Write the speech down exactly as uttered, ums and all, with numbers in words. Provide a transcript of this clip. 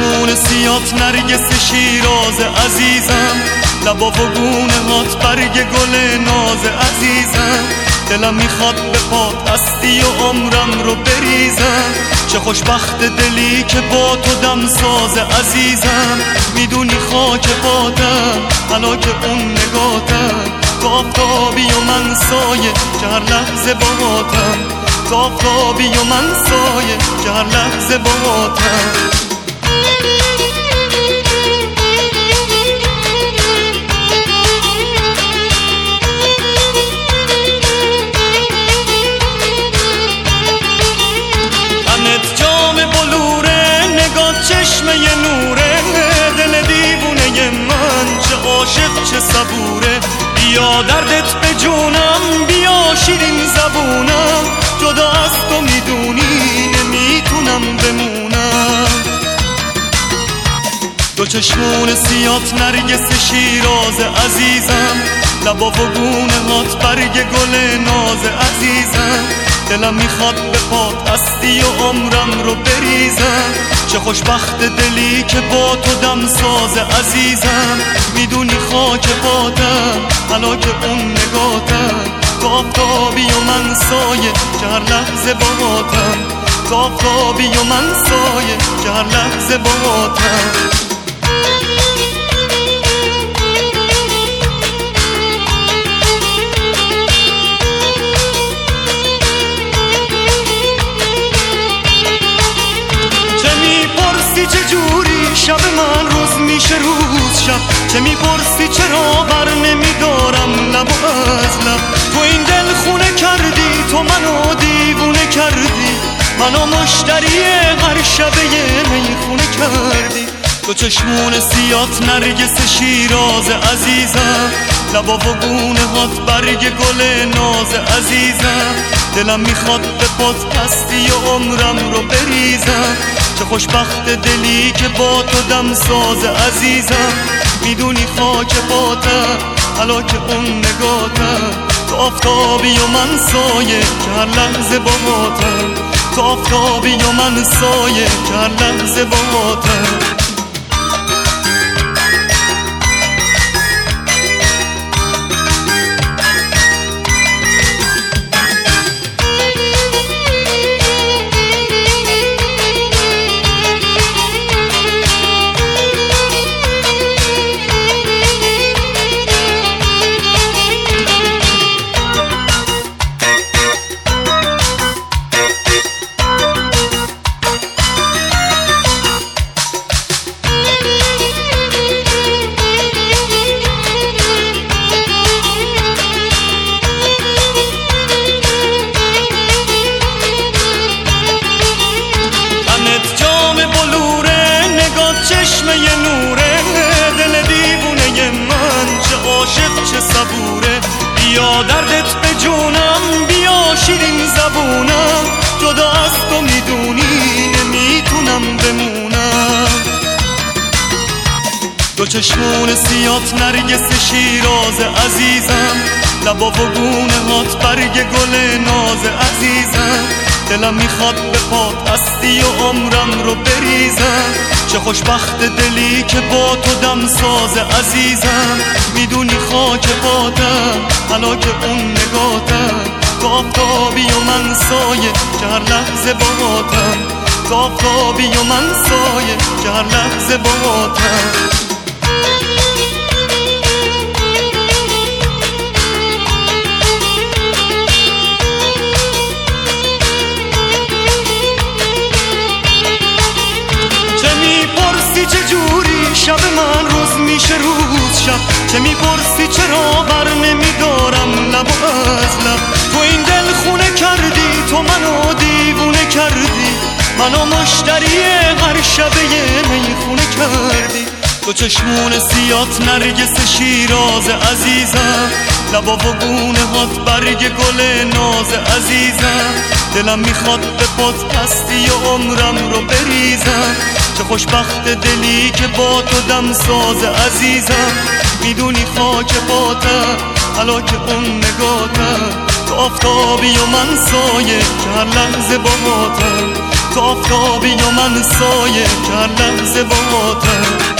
چشمون سیات نرگس شیراز عزیزم، لبا و گونه هات برگ گل ناز عزیزم. دلم میخواد به پات هستی و عمرم رو بریزم. چه خوشبخت دلی که با تو دم ساز عزیزم. میدونی خاک پاتم حالا که اون نگاتم، تو آفتابی و من سایه که هر لحظه باهاتم. تو آفتابی و من سایه که هر لحظه باهاتم. چشمه ی نوره دل دیوونه من، چه عاشق چه صبوره. بیا دردت به جونم، بیا شیرین زبونم. جدا از تو میدونی نمیتونم بمونم. دو چشمون سیات نرگس شیراز عزیزم، لبا و گونه هات برگ گل ناز عزیزم. دلم میخواد به پات هستی و عمرم رو بریزم. چه خوشبخت دلی که با تو دم ساز عزیزم. میدونی خاک پاتم حالا که اون نگاتم. تو آفتابی و من سایه که هر لحظه باهاتم. تو آفتابی و من سایه که هر لحظه باهاتم. شب من روز میشه روز شب، چه میپرسی چرا بر نمیدارم لب و از لب. تو این دل خونه کردی، تو منو دیوونه کردی. منو مشتری هر شبه میخونه کردی. تو چشمون سیات نرگس شیراز عزیزم، لبا و گونه هات برگ گل ناز عزیزم. دلم میخواد به پات هستی و عمرم رو بریزم. چه خوشبخت دلی که با تو دم ساز عزیزم. میدونی خاک پاتم حالا که اون نگاتم. تو آفتابی و من سایه که هر لحظه باهاتم. تو آفتابی و من سایه که هر لحظه باهاتم. چشمه ی نوره دل دیوونه من، چه عاشق چه صبوره. بیا دردت به جونم، بیا شیرین زبونم. جدا از تو میدونی نمیتونم بمونم. دو چشمون سیات نرگس شیراز عزیزم، لبا و گونه هات برگ گل ناز عزیزم. دلم میخواد به پات هستی و عمرم رو بریزم. چه خوشبخت دلی که با تو دم ساز عزیزم. میدونی خاک پاتم حالا که اون نگاتم. تو آفتابی و من سایه که هر لحظه باهاتم. تو آفتابی و من سایه که هر لحظه باهاتم. شب من روز میشه روز شب، چه میپرسی چرا بر نمیدارم لب و از لب. تو این دل خونه کردی، تو منو دیوونه کردی. منو مشتری هر شبه میخونه کردی. تو چشمون سیات نرگس شیراز عزیزم، لبا و گونه هات برگ گل ناز عزیزم. دلم میخواد به پات هستی و عمرم رو بریزم. چه خوشبخت دلی که با تو دم ساز عزیزم. میدونی خاک پاتم حالا که اون نگاتم. تو آفتابی و من سایه که هر لحظه باهاتم. تو آفتابی و من سایه کردم زباتم.